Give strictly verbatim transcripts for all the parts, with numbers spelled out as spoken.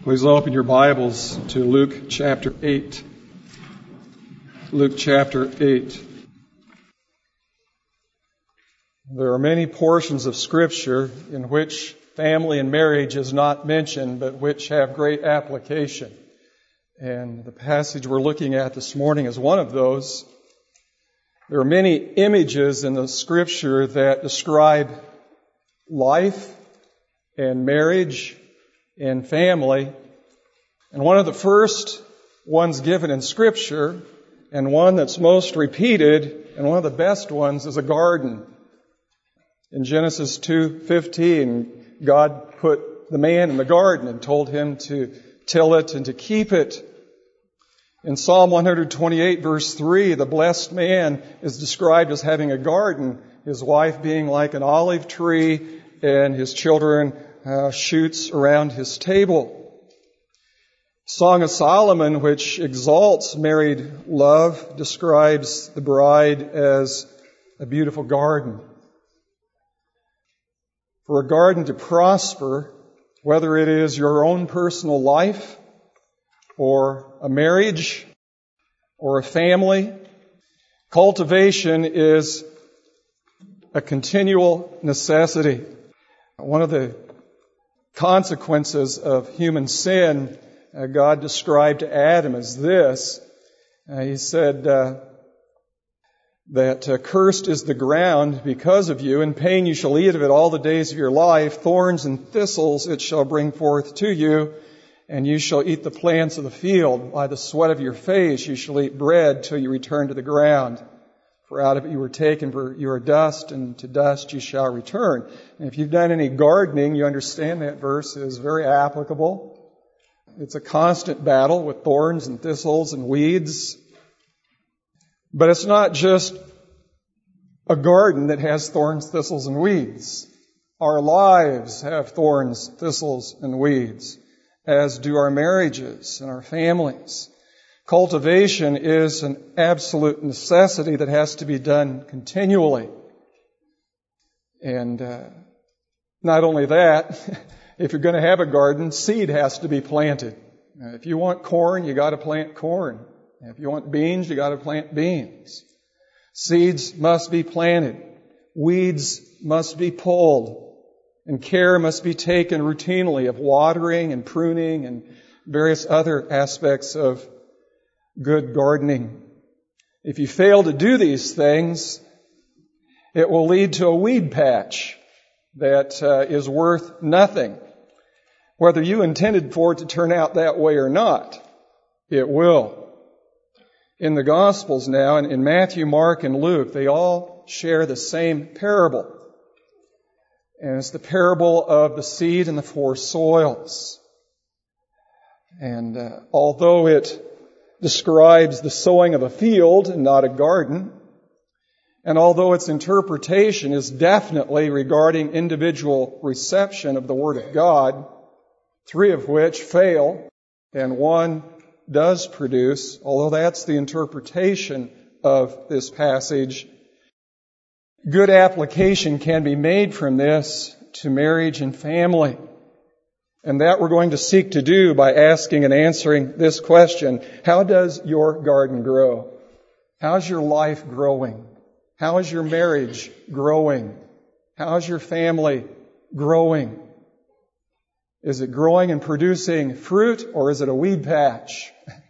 Please open your Bibles to Luke chapter eight. Luke chapter eight. There are many portions of Scripture in which family and marriage is not mentioned, but which have great application. And the passage we're looking at this morning is one of those. There are many images in the Scripture that describe life and marriage and family. And one of the first ones given in Scripture, and one that's most repeated, and one of the best ones, is a garden. In Genesis two fifteen, God put the man in the garden and told him to till it and to keep it. In Psalm one twenty-eight, verse three, the blessed man is described as having a garden, his wife being like an olive tree, and his children uh, shoots around his table. Song of Solomon, which exalts married love, describes the bride as a beautiful garden. For a garden to prosper, whether it is your own personal life, or a marriage, or a family, cultivation is a continual necessity. One of the consequences of human sin, uh, God described to Adam as this. Uh, he said uh, that uh, cursed is the ground because of you. In pain you shall eat of it all the days of your life. Thorns and thistles it shall bring forth to you. And you shall eat the plants of the field. By the sweat of your face you shall eat bread till you return to the ground. For out of it you were taken, for you are dust, and to dust you shall return. And if you've done any gardening, you understand that verse is very applicable. It's a constant battle with thorns and thistles and weeds. But it's not just a garden that has thorns, thistles, and weeds. Our lives have thorns, thistles, and weeds, as do our marriages and our families. Cultivation is an absolute necessity that has to be done continually. And uh, not only that, if you're going to have a garden, seed has to be planted. Now, if you want corn, you got to plant corn. If you want beans, you got to plant beans. Seeds must be planted. Weeds must be pulled. And care must be taken routinely of watering and pruning and various other aspects of good gardening. If you fail to do these things, it will lead to a weed patch that uh, is worth nothing. Whether you intended for it to turn out that way or not, it will. In the Gospels now, in, in Matthew, Mark, and Luke, they all share the same parable. And it's the parable of the seed and the four soils. And uh, although it describes the sowing of a field and not a garden, and although its interpretation is definitely regarding individual reception of the Word of God, three of which fail, and one does produce, although that's the interpretation of this passage, good application can be made from this to marriage and family. And that we're going to seek to do by asking and answering this question: how does your garden grow? How's your life growing? How is your marriage growing? How is your family growing? Is it growing and producing fruit, or is it a weed patch?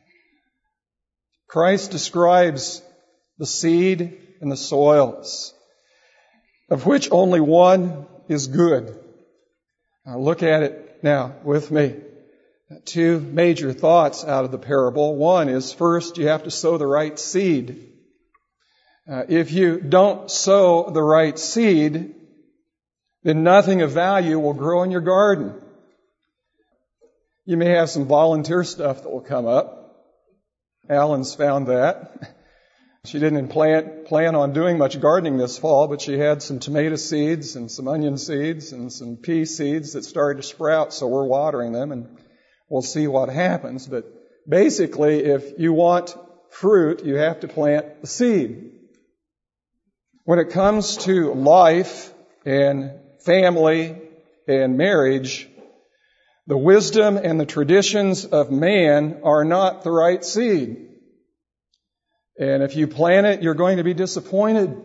Christ describes the seed and the soils, of which only one is good. Now look at it now with me. Two major thoughts out of the parable. One is, first, you have to sow the right seed. Uh, if you don't sow the right seed, then nothing of value will grow in your garden. You may have some volunteer stuff that will come up. Alan's found that. She didn't plan, plan on doing much gardening this fall, but she had some tomato seeds and some onion seeds and some pea seeds that started to sprout, so we're watering them, and we'll see what happens. But basically, if you want fruit, you have to plant the seed. When it comes to life and family and marriage, The wisdom and the traditions of man are not the right seed. And if you plant it, you're going to be disappointed.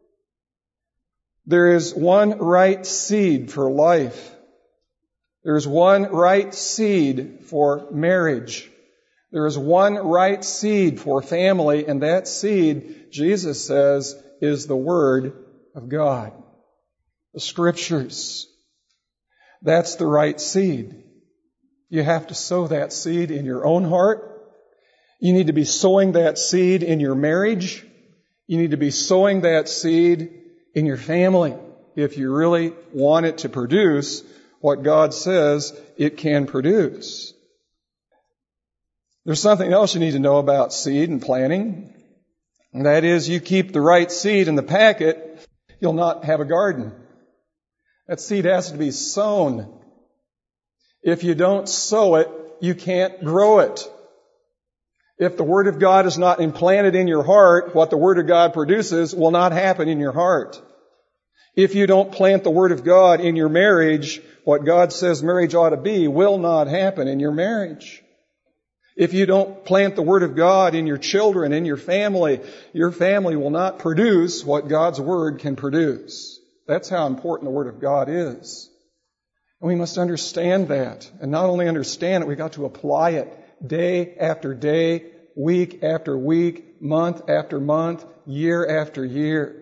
There is one right seed for life. There is one right seed for marriage. There is one right seed for family, and that seed, Jesus says, is the Word of God. The Scriptures. That's the right seed. You have to sow that seed in your own heart. You need to be sowing that seed in your marriage. You need to be sowing that seed in your family if you really want it to produce what God says it can produce. There's something else you need to know about seed and planting. And that is, you keep the right seed in the packet, you'll not have a garden. That seed has to be sown. If you don't sow it, you can't grow it. If the Word of God is not implanted in your heart, what the Word of God produces will not happen in your heart. If you don't plant the Word of God in your marriage, what God says marriage ought to be will not happen in your marriage. If you don't plant the Word of God in your children, in your family, your family will not produce what God's Word can produce. That's how important the Word of God is. And we must understand that. And not only understand it, we've got to apply it day after day, week after week, month after month, year after year.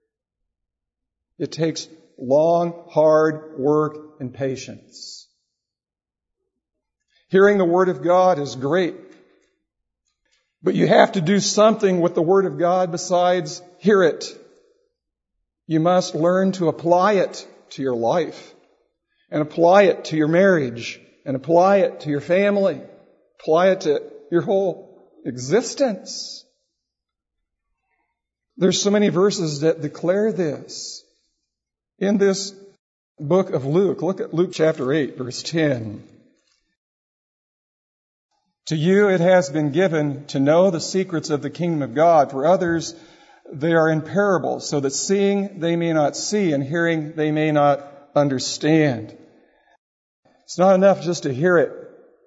It takes long, hard work and patience. Hearing the Word of God is great, but you have to do something with the Word of God besides hear it. You must learn to apply it to your life, and apply it to your marriage, and apply it to your family, apply it to your whole existence. There's so many verses that declare this. In this book of Luke, look at Luke chapter eight, verse ten. To you it has been given to know the secrets of the kingdom of God. For others, they are in parables, so that seeing they may not see, and hearing they may not understand. It's not enough just to hear it.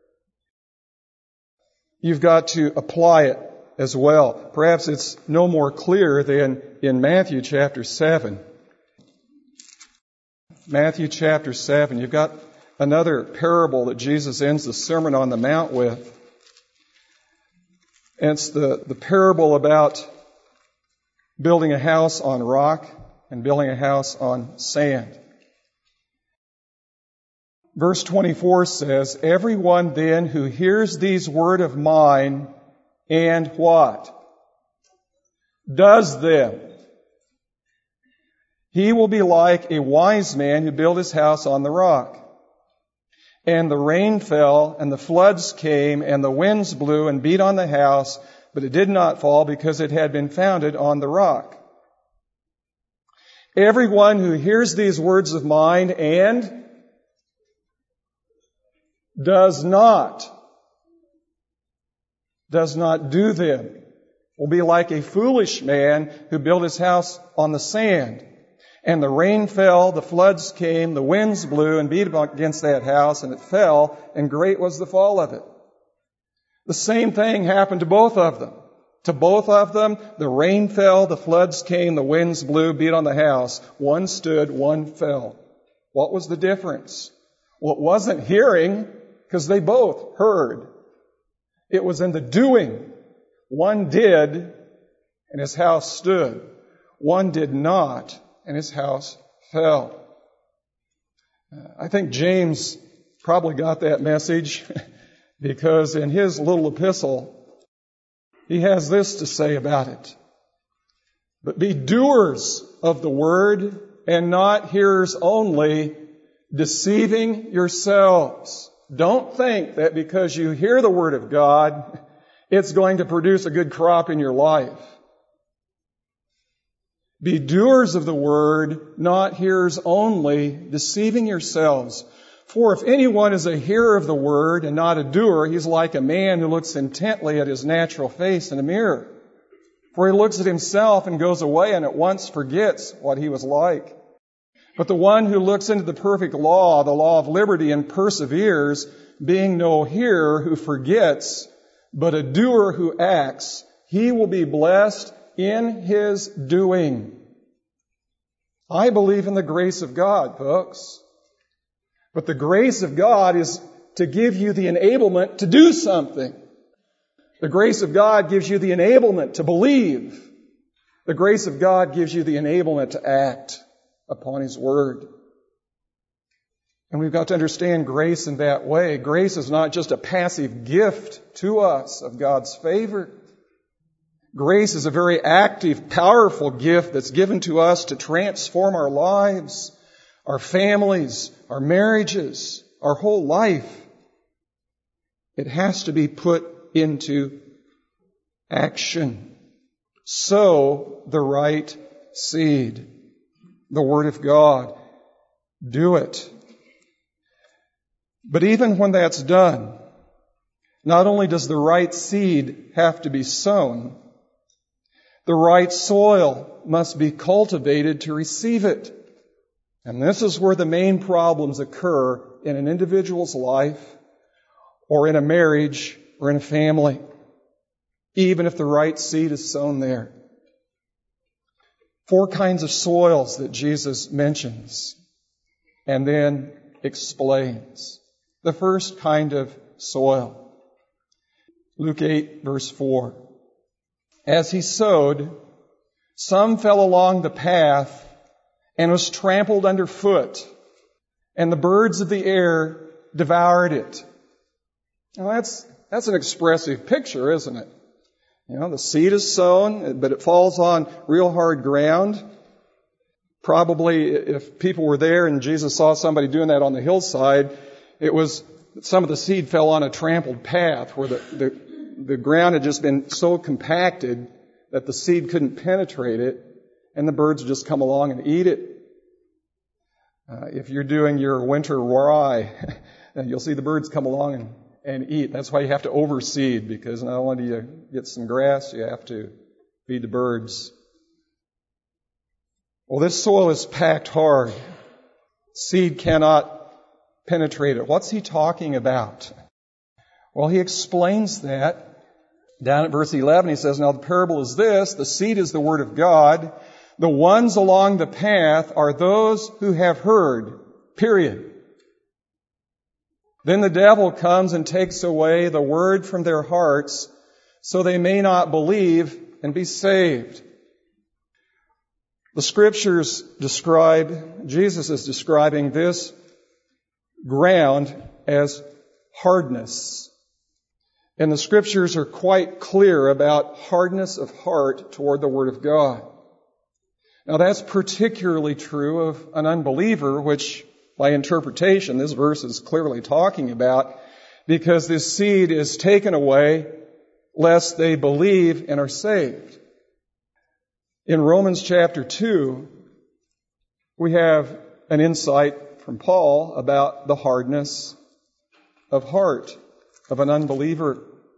You've got to apply it as well. Perhaps it's no more clear than in Matthew chapter seven. Matthew chapter seven. You've got another parable that Jesus ends the Sermon on the Mount with. And it's the, the parable about building a house on rock and building a house on sand. Verse twenty-four says, everyone then who hears these word of mine and what? Does them. He will be like a wise man who built his house on the rock. And the rain fell, and the floods came, and the winds blew and beat on the house, but it did not fall because it had been founded on the rock. Everyone who hears these words of mine and does not, does not do them, will be like a foolish man who built his house on the sand. And the rain fell, the floods came, the winds blew and beat against that house, and it fell, and great was the fall of it. The same thing happened to both of them. To both of them, the rain fell, the floods came, the winds blew, beat on the house. One stood, one fell. What was the difference? Well, it wasn't hearing, because they both heard. It was in the doing. One did, and his house stood. One did not, and his house fell. I think James probably got that message because in his little epistle, he has this to say about it. But be doers of the word and not hearers only, deceiving yourselves. Don't think that because you hear the word of God, it's going to produce a good crop in your life. Be doers of the word, not hearers only, deceiving yourselves. For if anyone is a hearer of the word and not a doer, he's like a man who looks intently at his natural face in a mirror. For he looks at himself and goes away and at once forgets what he was like. But the one who looks into the perfect law, the law of liberty, and perseveres, being no hearer who forgets, but a doer who acts, he will be blessed in his doing. I believe in the grace of God, folks. But the grace of God is to give you the enablement to do something. The grace of God gives you the enablement to believe. The grace of God gives you the enablement to act upon His Word. And we've got to understand grace in that way. Grace is not just a passive gift to us of God's favor. Grace is a very active, powerful gift that's given to us to transform our lives, our families, our marriages, our whole life. It has to be put into action. Sow the right seed, the Word of God. Do it. But even when that's done, not only does the right seed have to be sown, the right soil must be cultivated to receive it. And this is where the main problems occur in an individual's life, or in a marriage, or in a family, even if the right seed is sown there. Four kinds of soils that Jesus mentions and then explains. The first kind of soil. Luke eight, verse four. As he sowed, some fell along the path and was trampled underfoot, and the birds of the air devoured it. Now that's, that's an expressive picture, isn't it? You know, the seed is sown, but it falls on real hard ground. Probably if people were there and Jesus saw somebody doing that on the hillside, it was some of the seed fell on a trampled path where the, the, the ground had just been so compacted that the seed couldn't penetrate it, and the birds would just come along and eat it. Uh, if you're doing your winter rye, you'll see the birds come along and and eat. That's why you have to overseed, because not only do you get some grass, you have to feed the birds. Well, this soil is packed hard. Seed cannot penetrate it. What's he talking about? Well, he explains that. Down at verse eleven, he says, now the parable is this, the seed is the word of God. The ones along the path are those who have heard, period. Then the devil comes and takes away the word from their hearts, so they may not believe and be saved. The Scriptures describe, Jesus is describing this ground as hardness. And the Scriptures are quite clear about hardness of heart toward the Word of God. Now that's particularly true of an unbeliever, which by interpretation, this verse is clearly talking about, because this seed is taken away lest they believe and are saved. In Romans chapter two, we have an insight from Paul about the hardness of heart of an unbeliever.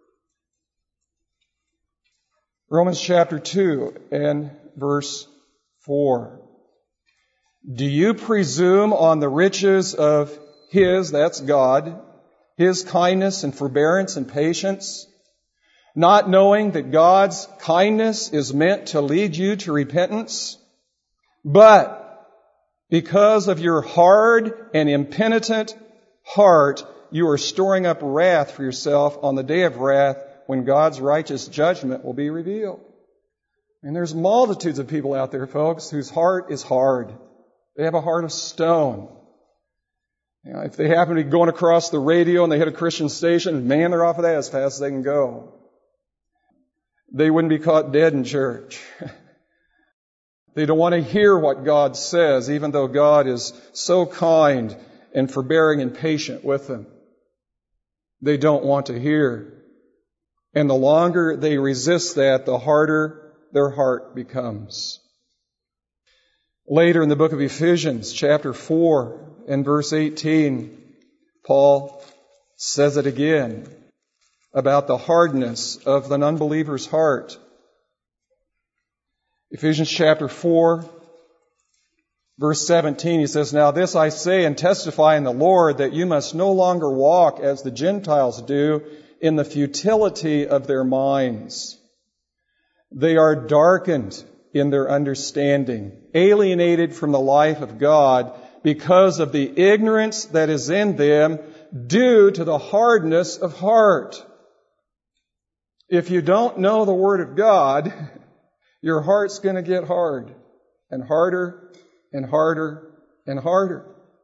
Romans chapter two and verse four. Do you presume on the riches of His, that's God, His kindness and forbearance and patience, not knowing that God's kindness is meant to lead you to repentance? But because of your hard and impenitent heart, you are storing up wrath for yourself on the day of wrath when God's righteous judgment will be revealed. And there's multitudes of people out there, folks, whose heart is hard. They have a heart of stone. You know, if they happen to be going across the radio and they hit a Christian station, man, they're off of that as fast as they can go. They wouldn't be caught dead in church. They don't want to hear what God says, even though God is so kind and forbearing and patient with them. They don't want to hear. And the longer they resist that, the harder their heart becomes. Later in the book of Ephesians, chapter four and verse eighteen, Paul says it again about the hardness of an unbeliever's heart. Ephesians chapter four Verse seventeen, he says, "Now this I say and testify in the Lord, that you must no longer walk as the Gentiles do in the futility of their minds. They are darkened in their understanding, alienated from the life of God because of the ignorance that is in them due to the hardness of heart." If you don't know the Word of God, your heart's going to get hard and harder and harder and harder.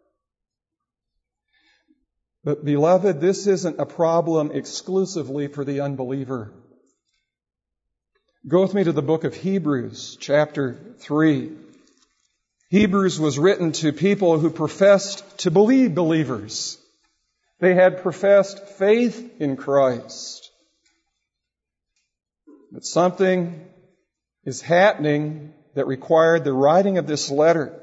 But beloved, this isn't a problem exclusively for the unbeliever. Go with me to the book of Hebrews, chapter three. Hebrews was written to people who professed to believe believers. They had professed faith in Christ. But something is happening that required the writing of this letter.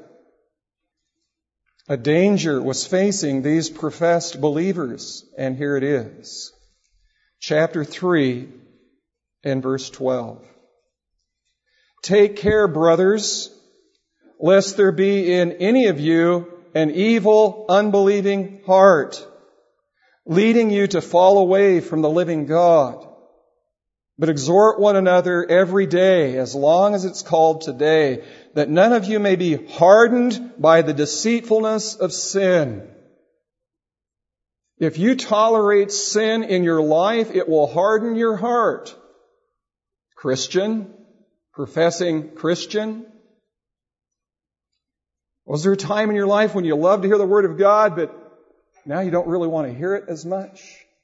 A danger was facing these professed believers, and here it is. Chapter three and verse twelve. "Take care, brothers, lest there be in any of you an evil, unbelieving heart, leading you to fall away from the living God. But exhort one another every day, as long as it's called today, that none of you may be hardened by the deceitfulness of sin." If you tolerate sin in your life, it will harden your heart. Christian, professing Christian. Was there a time in your life when you loved to hear the Word of God, but now you don't really want to hear it as much?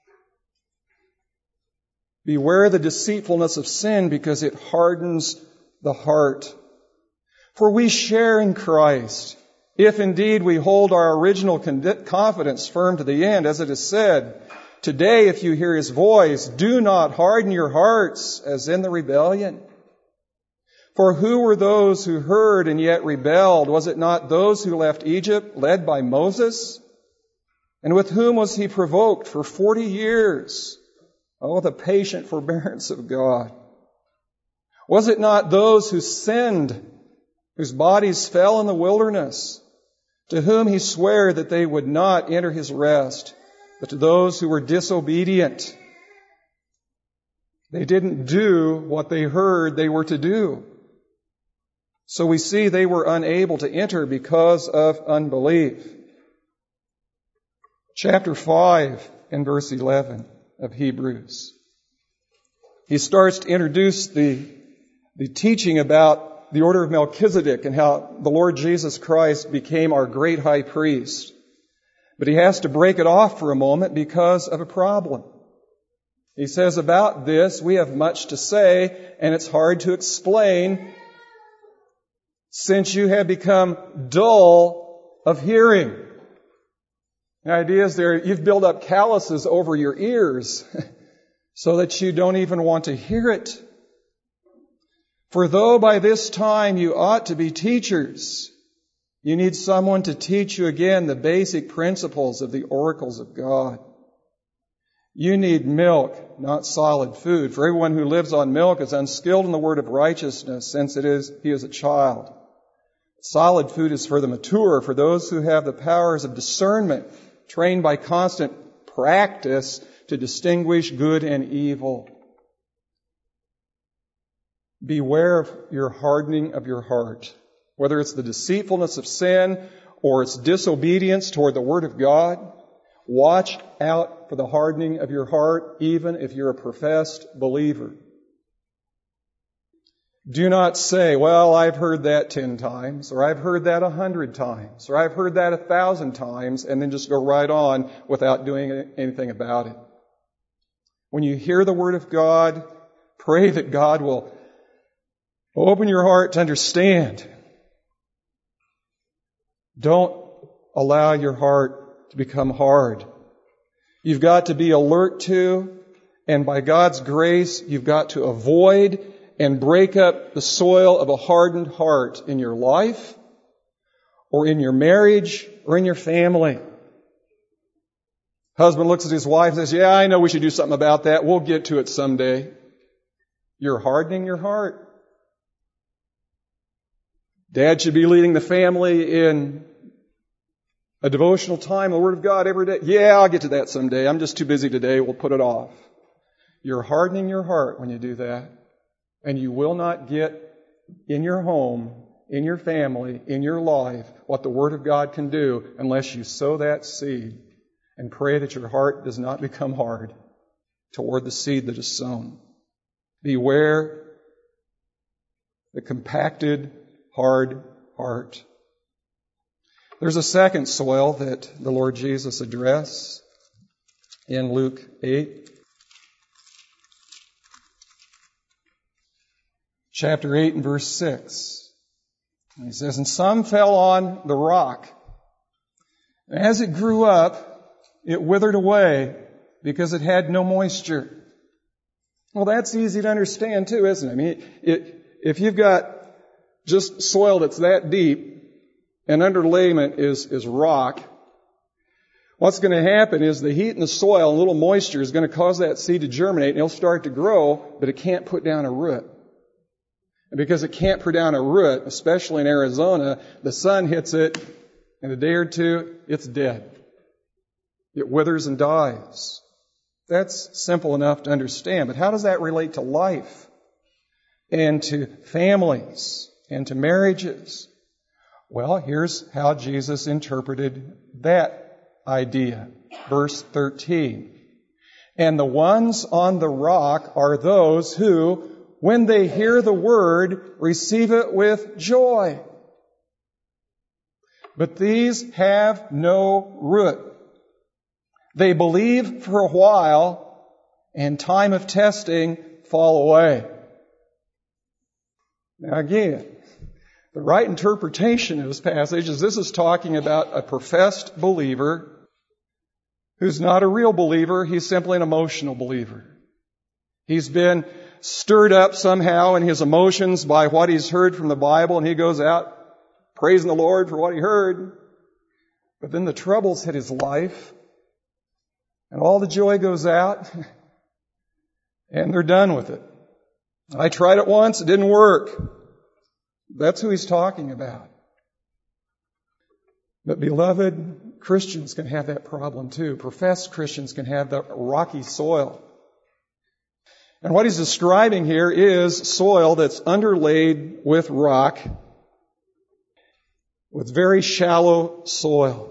Beware the deceitfulness of sin, because it hardens the heart. For we share in Christ, if indeed we hold our original confidence firm to the end, as it is said, "Today, if you hear His voice, do not harden your hearts as in the rebellion." For who were those who heard and yet rebelled? Was it not those who left Egypt, led by Moses? And with whom was he provoked for forty years? Oh, the patient forbearance of God. Was it not those who sinned, whose bodies fell in the wilderness, to whom He swore that they would not enter His rest, but to those who were disobedient? They didn't do what they heard they were to do. So we see they were unable to enter because of unbelief. Chapter five and verse eleven of Hebrews. He starts to introduce the, the teaching about the order of Melchizedek and how the Lord Jesus Christ became our great high priest. But he has to break it off for a moment because of a problem. He says, about this we have much to say, and it's hard to explain, since you have become dull of hearing. The idea is there, you've built up calluses over your ears so that you don't even want to hear it. For though by this time you ought to be teachers, you need someone to teach you again the basic principles of the oracles of God. You need milk, not solid food. For everyone who lives on milk is unskilled in the word of righteousness, since it is he is a child. Solid food is for the mature, for those who have the powers of discernment, trained by constant practice to distinguish good and evil. Beware of your hardening of your heart, whether it's the deceitfulness of sin or its disobedience toward the Word of God. Watch out for the hardening of your heart, even if you're a professed believer. Do not say, well, I've heard that ten times, or I've heard that a hundred times, or I've heard that a thousand times, and then just go right on without doing anything about it. When you hear the Word of God, pray that God will open your heart to understand. Don't allow your heart to become hard. You've got to be alert to, and by God's grace, you've got to avoid and break up the soil of a hardened heart in your life, or in your marriage, or in your family. Husband looks at his wife and says, yeah, I know we should do something about that. We'll get to it someday. You're hardening your heart. Dad should be leading the family in a devotional time, the Word of God every day. Yeah, I'll get to that someday. I'm just too busy today. We'll put it off. You're hardening your heart when you do that. And you will not get in your home, in your family, in your life, what the Word of God can do unless you sow that seed and pray that your heart does not become hard toward the seed that is sown. Beware the compacted, hard heart. There's a second soil that the Lord Jesus addressed in Luke eight. Chapter eight and verse six. He says, "And some fell on the rock. And as it grew up, it withered away because it had no moisture." Well, that's easy to understand too, isn't it? I mean, it, if you've got just soil that's that deep and underlayment is, is rock, what's going to happen is the heat in the soil, a little moisture, is going to cause that seed to germinate and it'll start to grow, but it can't put down a root. And because it can't put down a root, especially in Arizona, the sun hits it, in a day or two, it's dead. It withers and dies. That's simple enough to understand. But how does that relate to life and to families and to marriages? Well, here's how Jesus interpreted that idea. Verse thirteen. "And the ones on the rock are those who, when they hear the word, receive it with joy. But these have no root. They believe for a while, and time of testing fall away." Now again, the right interpretation of this passage is this is talking about a professed believer who's not a real believer. He's simply an emotional believer. He's been stirred up somehow in his emotions by what he's heard from the Bible, and he goes out praising the Lord for what he heard. But then the troubles hit his life, and all the joy goes out, and they're done with it. I tried it once, it didn't work. That's who he's talking about. But beloved, Christians can have that problem too. Professed Christians can have the rocky soil. And what he's describing here is soil that's underlaid with rock, with very shallow soil.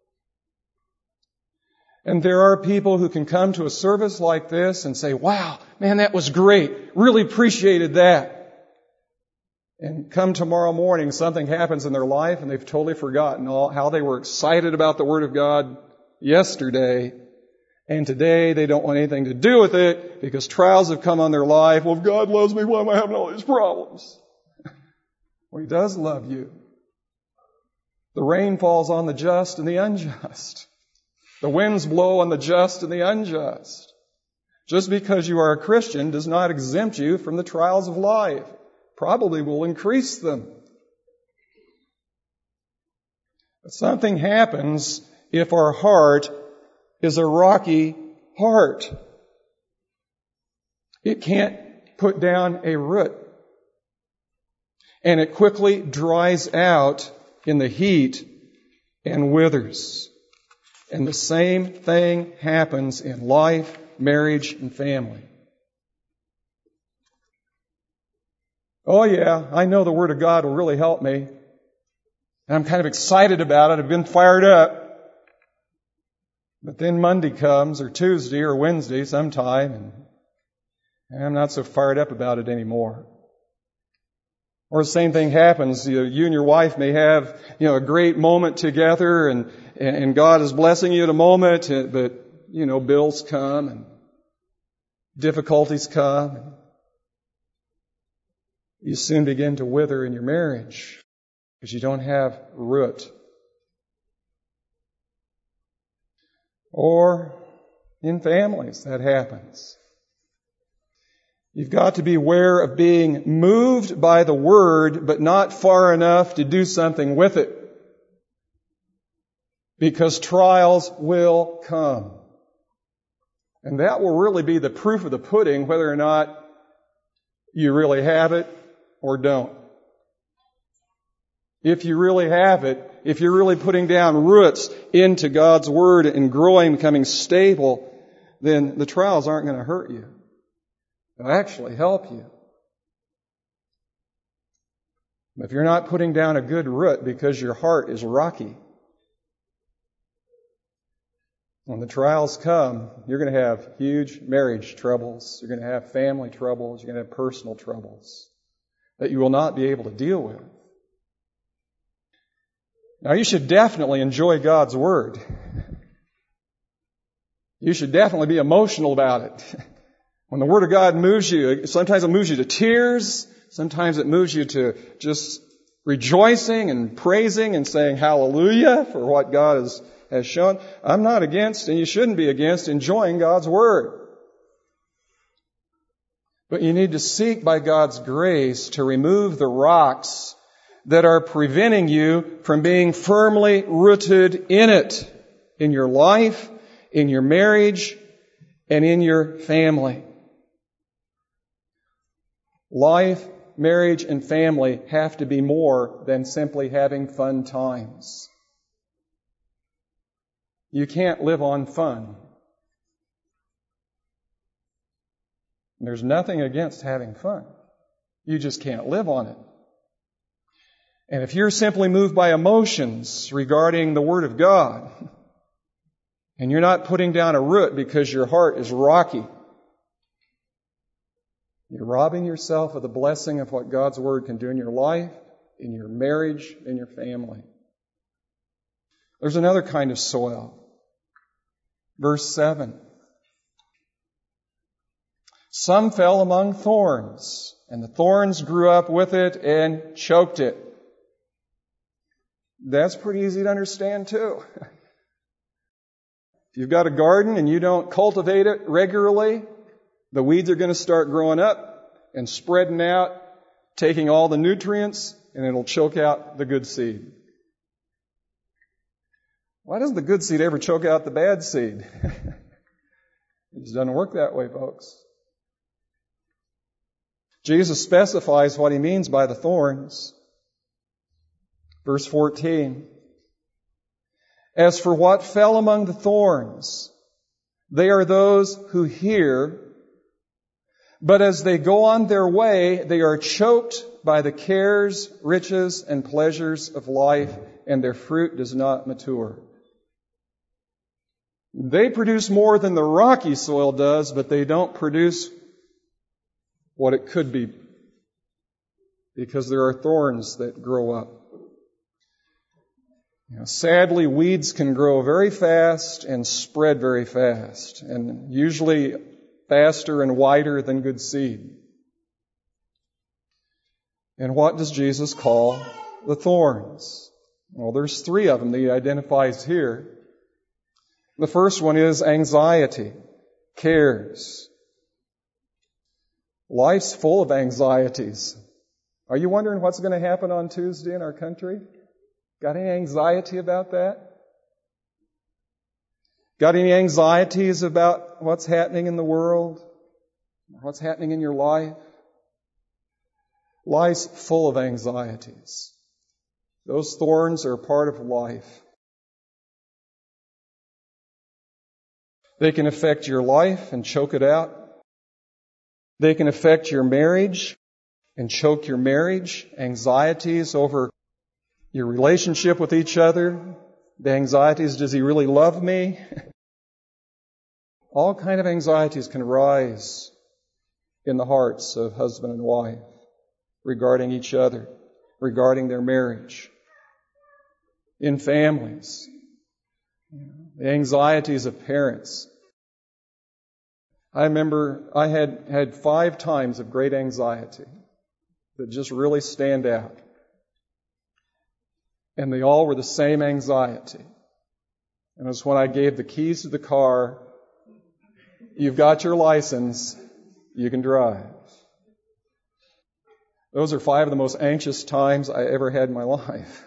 And there are people who can come to a service like this and say, "Wow, man, that was great. Really appreciated that." And come tomorrow morning, something happens in their life and they've totally forgotten all how they were excited about the Word of God yesterday. And today they don't want anything to do with it because trials have come on their life. "Well, if God loves me, why am I having all these problems?" Well, He does love you. The rain falls on the just and the unjust. The winds blow on the just and the unjust. Just because you are a Christian does not exempt you from the trials of life. Probably will increase them. But something happens if our heart is a rocky heart. It can't put down a root. And it quickly dries out in the heat and withers. And the same thing happens in life, marriage, and family. Oh yeah, I know the Word of God will really help me. And I'm kind of excited about it. I've been fired up. But then Monday comes, or Tuesday, or Wednesday sometime, and I'm not so fired up about it anymore. Or the same thing happens. You know, you and your wife may have, you know, a great moment together, and, and God is blessing you at a moment, but, you know, bills come, and difficulties come, and you soon begin to wither in your marriage because you don't have root. Or in families, that happens. You've got to be aware of being moved by the Word, but not far enough to do something with it. Because trials will come. And that will really be the proof of the pudding, whether or not you really have it or don't. If you really have it, if you're really putting down roots into God's Word and growing, becoming stable, then the trials aren't going to hurt you. They'll actually help you. If you're not putting down a good root because your heart is rocky, when the trials come, you're going to have huge marriage troubles. You're going to have family troubles. You're going to have personal troubles that you will not be able to deal with. Now, you should definitely enjoy God's Word. You should definitely be emotional about it. When the Word of God moves you, sometimes it moves you to tears. Sometimes it moves you to just rejoicing and praising and saying hallelujah for what God has, has shown. I'm not against, and you shouldn't be against, enjoying God's Word. But you need to seek by God's grace to remove the rocks that are preventing you from being firmly rooted in it, in your life, in your marriage, and in your family. Life, marriage, and family have to be more than simply having fun times. You can't live on fun. There's nothing against having fun. You just can't live on it. And if you're simply moved by emotions regarding the Word of God, and you're not putting down a root because your heart is rocky, you're robbing yourself of the blessing of what God's Word can do in your life, in your marriage, in your family. There's another kind of soil. Verse seven. Some fell among thorns, and the thorns grew up with it and choked it. That's pretty easy to understand too. If you've got a garden and you don't cultivate it regularly, the weeds are going to start growing up and spreading out, taking all the nutrients, and it'll choke out the good seed. Why doesn't the good seed ever choke out the bad seed? It just doesn't work that way, folks. Jesus specifies what He means by the thorns. Verse fourteen. As for what fell among the thorns, they are those who hear, but as they go on their way, they are choked by the cares, riches, and pleasures of life, and their fruit does not mature. They produce more than the rocky soil does, but they don't produce what it could be, because there are thorns that grow up. You know, sadly, weeds can grow very fast and spread very fast, and usually faster and wider than good seed. And what does Jesus call the thorns? Well, there's three of them that He identifies here. The first one is anxiety, cares. Life's full of anxieties. Are you wondering what's going to happen on Tuesday in our country? Got any anxiety about that? Got any anxieties about what's happening in the world? What's happening in your life? Life's full of anxieties. Those thorns are part of life. They can affect your life and choke it out. They can affect your marriage and choke your marriage. Anxieties over your relationship with each other. The anxieties, does he really love me? All kind of anxieties can rise in the hearts of husband and wife regarding each other, regarding their marriage, in families. The anxieties of parents. I remember I had had five times of great anxiety that just really stand out. And they all were the same anxiety. And it was when I gave the keys to the car, you've got your license, you can drive. Those are five of the most anxious times I ever had in my life.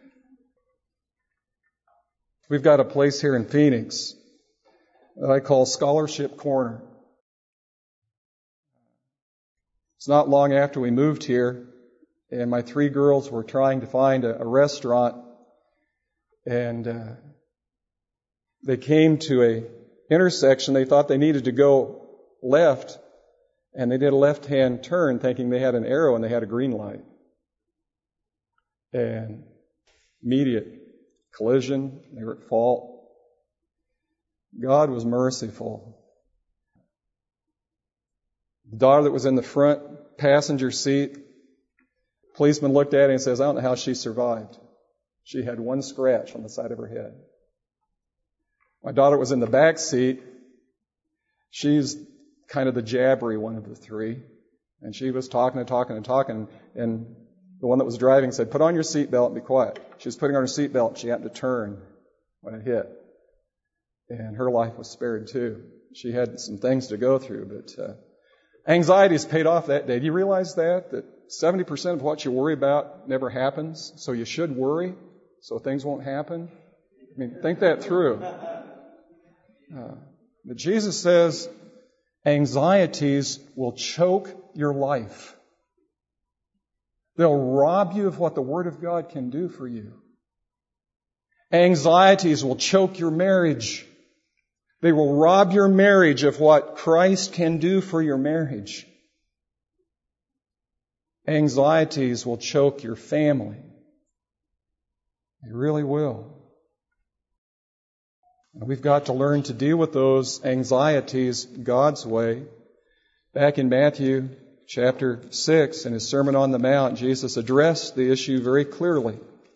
We've got a place here in Phoenix that I call Scholarship Corner. It's not long after we moved here and my three girls were trying to find a, a restaurant, and uh, they came to a intersection. They thought they needed to go left, and they did a left-hand turn thinking they had an arrow and they had a green light. And immediate collision, they were at fault. God was merciful. The daughter that was in the front passenger seat, policeman looked at her and says, I don't know how she survived. She had one scratch on the side of her head. My daughter was in the back seat. She's kind of the jabbery one of the three. And she was talking and talking and talking. And the one that was driving said, put on your seatbelt and be quiet. She was putting on her seatbelt and she happened to turn when it hit. And her life was spared too. She had some things to go through, but uh, anxiety's paid off that day. Do you realize that? That seventy percent of what you worry about never happens. So you should worry so things won't happen. I mean, think that through. Uh, but Jesus says anxieties will choke your life. They'll rob you of what the Word of God can do for you. Anxieties will choke your marriage. They will rob your marriage of what Christ can do for your marriage. Anxieties will choke your family. They really will. And we've got to learn to deal with those anxieties God's way. Back in Matthew chapter six, in His Sermon on the Mount, Jesus addressed the issue very clearly.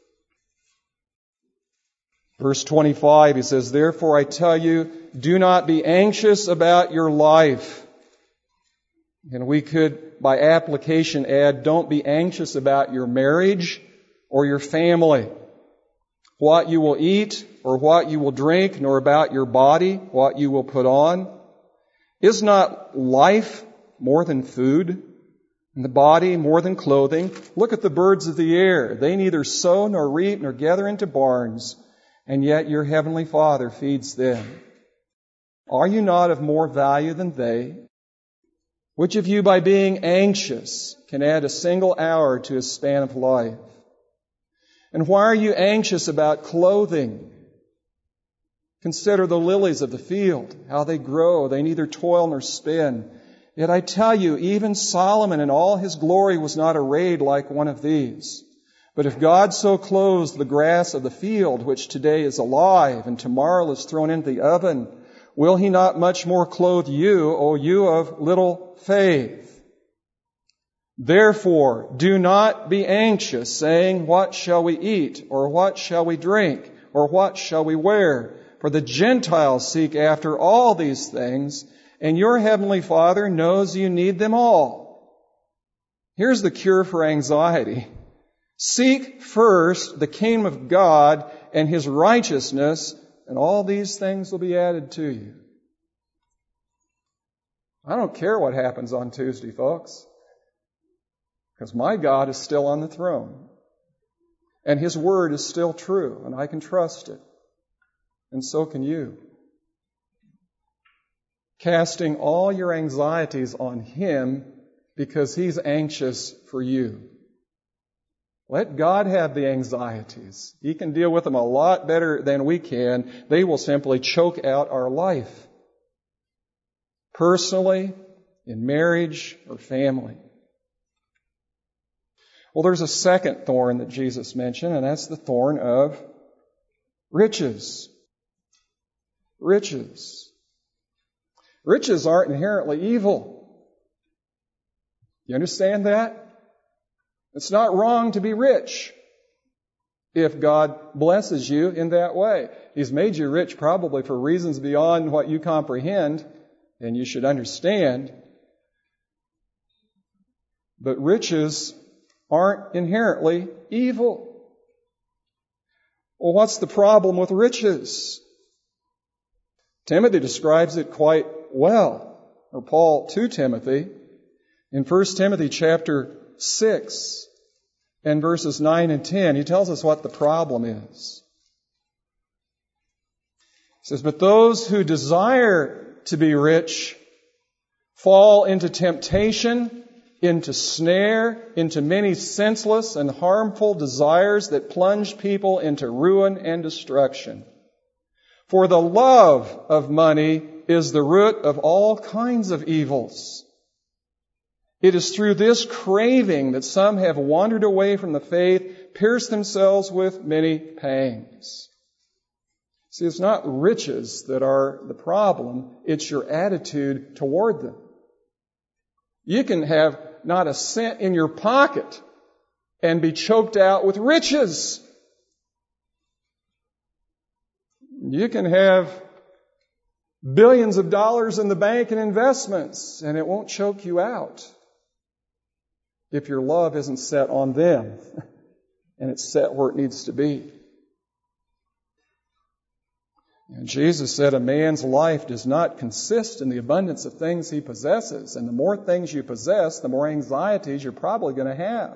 Verse twenty-five, He says, therefore I tell you, do not be anxious about your life. And we could, by application, add, don't be anxious about your marriage or your family, what you will eat or what you will drink, nor about your body, what you will put on. Is not life more than food, and the body more than clothing? Look at the birds of the air. They neither sow nor reap nor gather into barns, and yet your heavenly Father feeds them. Are you not of more value than they? Which of you, by being anxious, can add a single hour to his span of life? And why are you anxious about clothing? Consider the lilies of the field, how they grow. They neither toil nor spin. Yet I tell you, even Solomon in all his glory was not arrayed like one of these. But if God so clothes the grass of the field, which today is alive and tomorrow is thrown into the oven, will He not much more clothe you, O you of little faith? Therefore, do not be anxious, saying, what shall we eat? Or what shall we drink? Or what shall we wear? For the Gentiles seek after all these things, and your heavenly Father knows you need them all. Here's the cure for anxiety. Seek first the kingdom of God and His righteousness, and all these things will be added to you. I don't care what happens on Tuesday, folks, because my God is still on the throne, and His word is still true, and I can trust it, and so can you. Casting all your anxieties on Him because He's anxious for you. Let God have the anxieties. He can deal with them a lot better than we can. They will simply choke out our life. Personally, in marriage, or family. Well, there's a second thorn that Jesus mentioned, and that's the thorn of riches. Riches. Riches aren't inherently evil. You understand that? It's not wrong to be rich if God blesses you in that way. He's made you rich probably for reasons beyond what you comprehend, and you should understand. But riches aren't inherently evil. Well, what's the problem with riches? Timothy describes it quite well, or Paul to Timothy, in First Timothy chapter six and verses nine and ten. He tells us what the problem is. He says, but those who desire to be rich fall into temptation into snare, into many senseless and harmful desires that plunge people into ruin and destruction. For the love of money is the root of all kinds of evils. It is through this craving that some have wandered away from the faith, pierced themselves with many pangs. See, it's not riches that are the problem, it's your attitude toward them. You can have not a cent in your pocket and be choked out with riches. You can have billions of dollars in the bank in investments, and it won't choke you out if your love isn't set on them and it's set where it needs to be. And Jesus said a man's life does not consist in the abundance of things he possesses. And the more things you possess, the more anxieties you're probably going to have.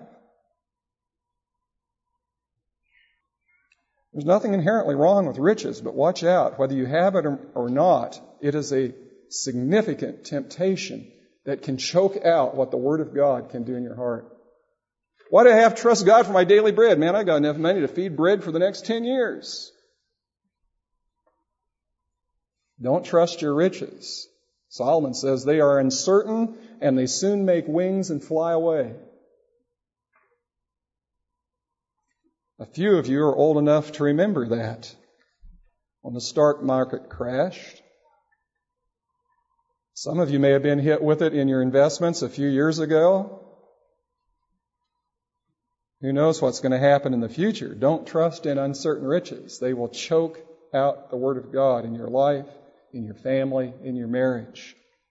There's nothing inherently wrong with riches, but watch out. Whether you have it or not, it is a significant temptation that can choke out what the Word of God can do in your heart. Why do I have to trust God for my daily bread? Man, I got enough money to feed bread for the next ten years. Don't trust your riches. Solomon says they are uncertain and they soon make wings and fly away. A few of you are old enough to remember that when the stock market crashed. Some of you may have been hit with it in your investments a few years ago. Who knows what's going to happen in the future? Don't trust in uncertain riches. They will choke out the Word of God in your life, in your family, in your marriage.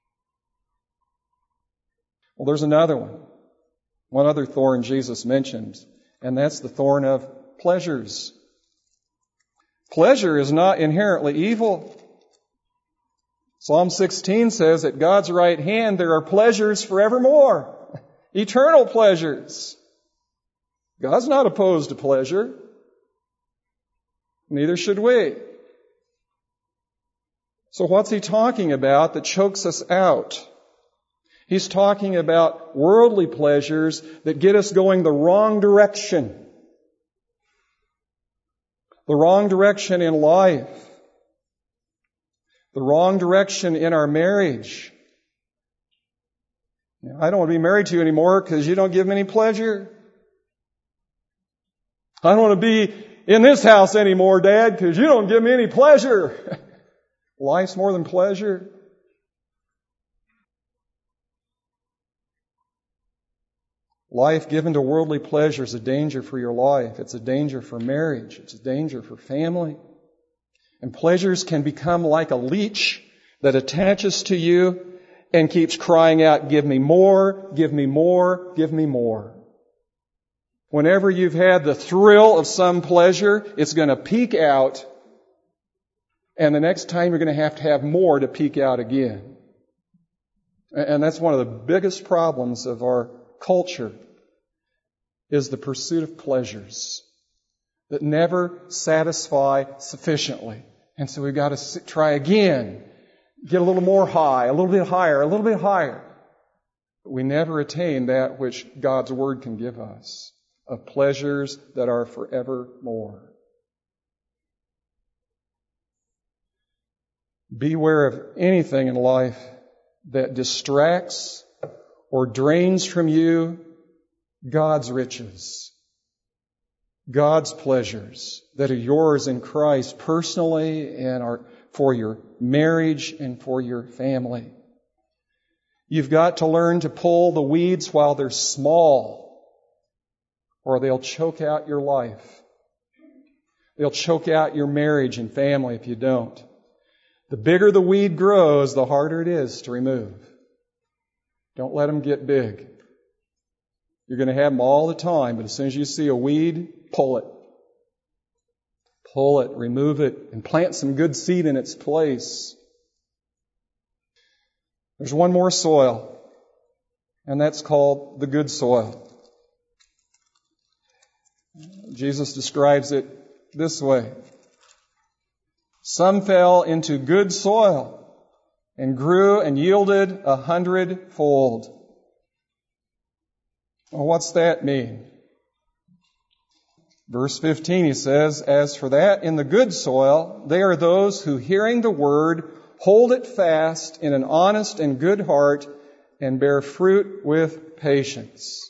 Well, there's another one. One other thorn Jesus mentioned, and that's the thorn of pleasures. Pleasure is not inherently evil. Psalm sixteen says, at God's right hand there are pleasures forevermore. Eternal pleasures. God's not opposed to pleasure. Neither should we. So what's he talking about that chokes us out? He's talking about worldly pleasures that get us going the wrong direction. The wrong direction in life. The wrong direction in our marriage. I don't want to be married to you anymore because you don't give me any pleasure. I don't want to be in this house anymore, Dad, because you don't give me any pleasure. Life's more than pleasure. Life given to worldly pleasure is a danger for your life. It's a danger for marriage. It's a danger for family. And pleasures can become like a leech that attaches to you and keeps crying out, give me more, give me more, give me more. Whenever you've had the thrill of some pleasure, it's going to peak out, and the next time you're going to have to have more to peak out again. And that's one of the biggest problems of our culture, is the pursuit of pleasures that never satisfy sufficiently. And so we've got to try again, get a little more high, a little bit higher, a little bit higher. But we never attain that which God's Word can give us, of pleasures that are forevermore. Beware of anything in life that distracts or drains from you God's riches, God's pleasures that are yours in Christ personally and are for your marriage and for your family. You've got to learn to pull the weeds while they're small, or they'll choke out your life. They'll choke out your marriage and family if you don't. The bigger the weed grows, the harder it is to remove. Don't let them get big. You're going to have them all the time, but as soon as you see a weed, pull it. Pull it, remove it, and plant some good seed in its place. There's one more soil, and that's called the good soil. Jesus describes it this way. Some fell into good soil and grew and yielded a hundredfold. Well, what's that mean? Verse fifteen, he says, "As for that in the good soil, they are those who, hearing the word, hold it fast in an honest and good heart and bear fruit with patience."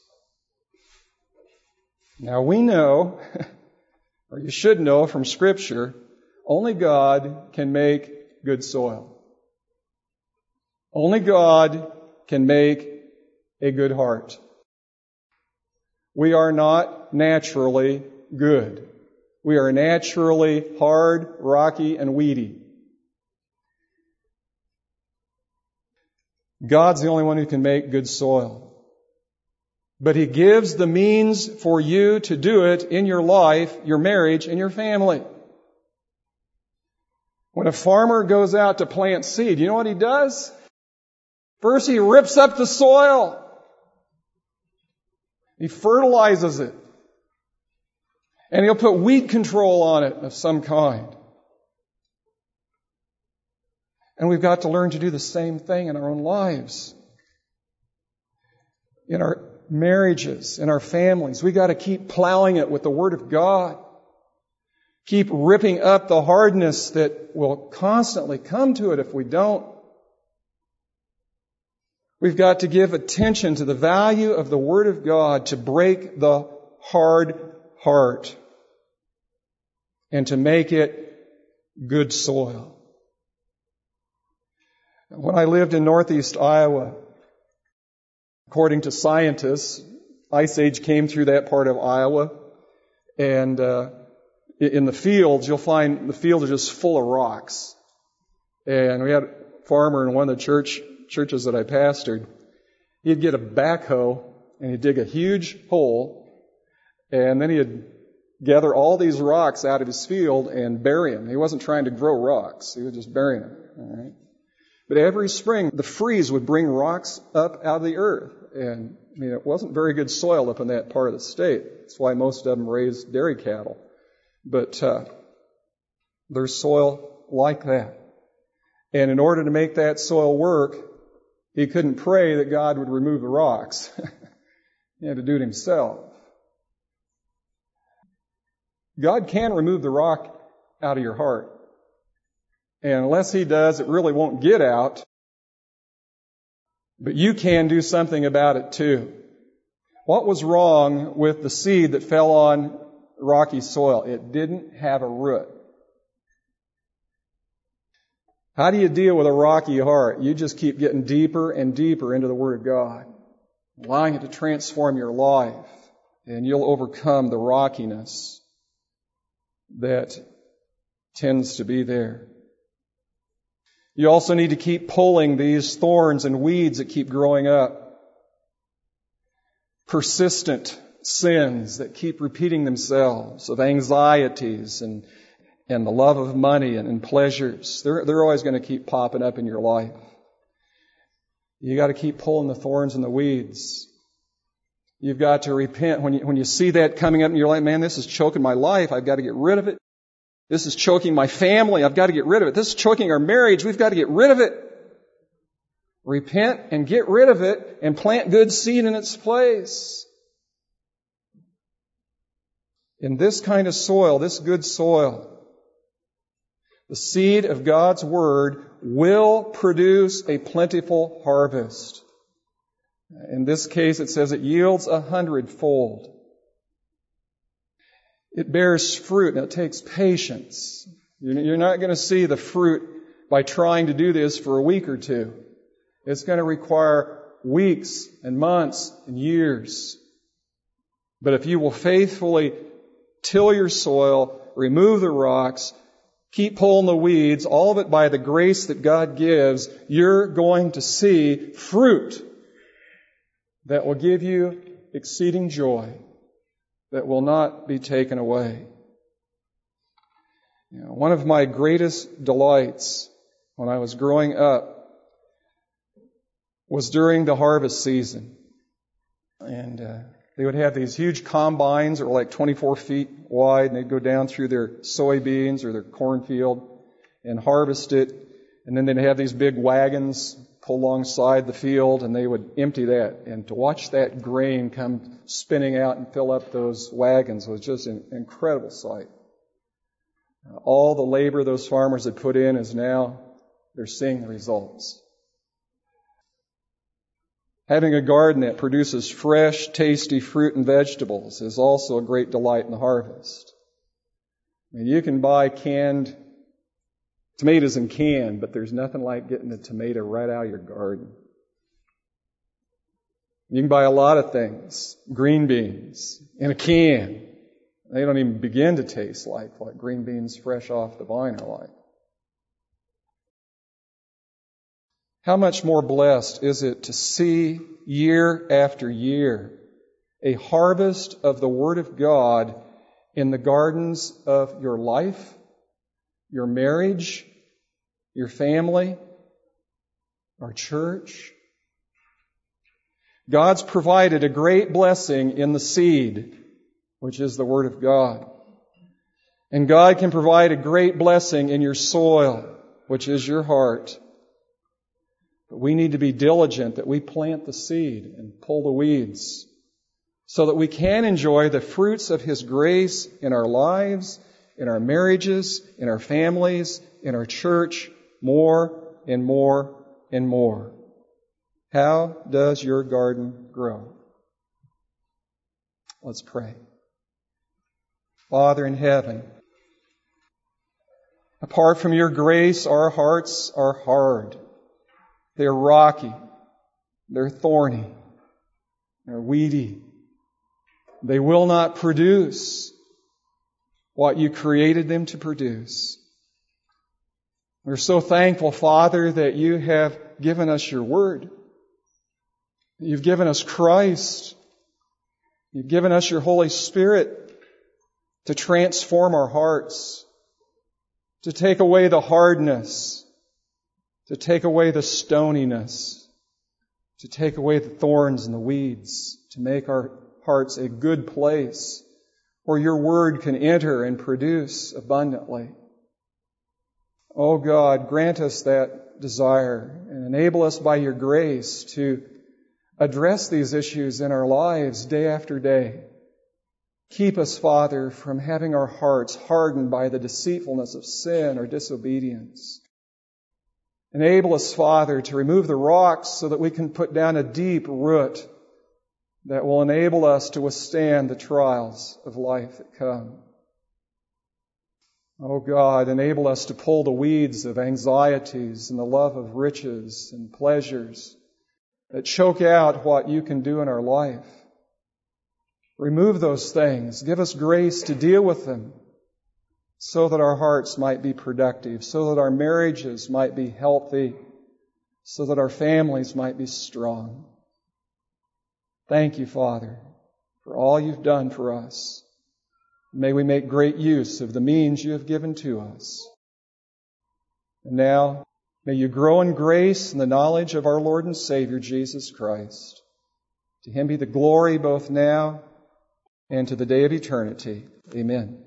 Now we know, or you should know from Scripture, only God can make good soil. Only God can make a good heart. We are not naturally good. We are naturally hard, rocky, and weedy. God's the only one who can make good soil. But He gives the means for you to do it in your life, your marriage, and your family. When a farmer goes out to plant seed, you know what he does? First, he rips up the soil. He fertilizes it. And he'll put weed control on it of some kind. And we've got to learn to do the same thing in our own lives. In our marriages, in our families, we've got to keep plowing it with the Word of God. Keep ripping up the hardness that will constantly come to it if we don't. We've got to give attention to the value of the Word of God to break the hard heart and to make it good soil. When I lived in northeast Iowa, according to scientists, Ice Age came through that part of Iowa, and uh, in the fields, you'll find the fields are just full of rocks. And we had a farmer in one of the church churches that I pastored. He'd get a backhoe and he'd dig a huge hole, and then he'd gather all these rocks out of his field and bury them. He wasn't trying to grow rocks; he was just burying them. All right. But every spring, the freeze would bring rocks up out of the earth. And, I mean, it wasn't very good soil up in that part of the state. That's why most of them raised dairy cattle. But uh, there's soil like that. And in order to make that soil work, he couldn't pray that God would remove the rocks. He had to do it himself. God can remove the rock out of your heart. And unless He does, it really won't get out. But you can do something about it too. What was wrong with the seed that fell on rocky soil? It didn't have a root. How do you deal with a rocky heart? You just keep getting deeper and deeper into the Word of God, allowing it to transform your life, and you'll overcome the rockiness that tends to be there. You also need to keep pulling these thorns and weeds that keep growing up. Persistent sins that keep repeating themselves, of anxieties and, and the love of money and, and pleasures. They're, they're always going to keep popping up in your life. You got to keep pulling the thorns and the weeds. You've got to repent. When you, when you see that coming up in your life, man, this is choking my life. I've got to get rid of it. This is choking my family. I've got to get rid of it. This is choking our marriage. We've got to get rid of it. Repent and get rid of it and plant good seed in its place. In this kind of soil, this good soil, the seed of God's Word will produce a plentiful harvest. In this case, it says it yields a hundredfold. It bears fruit, and it takes patience. You're not going to see the fruit by trying to do this for a week or two. It's going to require weeks and months and years. But if you will faithfully till your soil, remove the rocks, keep pulling the weeds, all of it by the grace that God gives, you're going to see fruit that will give you exceeding joy, that will not be taken away. You know, one of my greatest delights when I was growing up was during the harvest season. And uh, they would have these huge combines that were like twenty-four feet wide, and they'd go down through their soybeans or their cornfield and harvest it. And then they'd have these big wagons pull alongside the field, and they would empty that. And to watch that grain come spinning out and fill up those wagons was just an incredible sight. All the labor those farmers had put in is now, they're seeing the results. Having a garden that produces fresh, tasty fruit and vegetables is also a great delight in the harvest. I mean, you can buy canned tomatoes in can, but there's nothing like getting a tomato right out of your garden. You can buy a lot of things, green beans, in a can. They don't even begin to taste like what green beans fresh off the vine are like. How much more blessed is it to see year after year a harvest of the Word of God in the gardens of your life, your marriage, your family, our church. God's provided a great blessing in the seed, which is the Word of God. And God can provide a great blessing in your soil, which is your heart. But we need to be diligent that we plant the seed and pull the weeds so that we can enjoy the fruits of His grace in our lives, in our marriages, in our families, in our church, more and more and more. How does your garden grow? Let's pray. Father in heaven, apart from your grace, our hearts are hard. They're rocky. They're thorny. They're weedy. They will not produce what you created them to produce. We're so thankful, Father, that you have given us your Word. You've given us Christ. You've given us your Holy Spirit to transform our hearts, to take away the hardness, to take away the stoniness, to take away the thorns and the weeds, to make our hearts a good place where your Word can enter and produce abundantly. Oh God, grant us that desire and enable us by your grace to address these issues in our lives day after day. Keep us, Father, from having our hearts hardened by the deceitfulness of sin or disobedience. Enable us, Father, to remove the rocks so that we can put down a deep root that will enable us to withstand the trials of life that come. Oh God, enable us to pull the weeds of anxieties and the love of riches and pleasures that choke out what you can do in our life. Remove those things. Give us grace to deal with them so that our hearts might be productive, so that our marriages might be healthy, so that our families might be strong. Thank you, Father, for all you've done for us. May we make great use of the means you have given to us. And now, may you grow in grace and the knowledge of our Lord and Savior, Jesus Christ. To Him be the glory both now and to the day of eternity. Amen.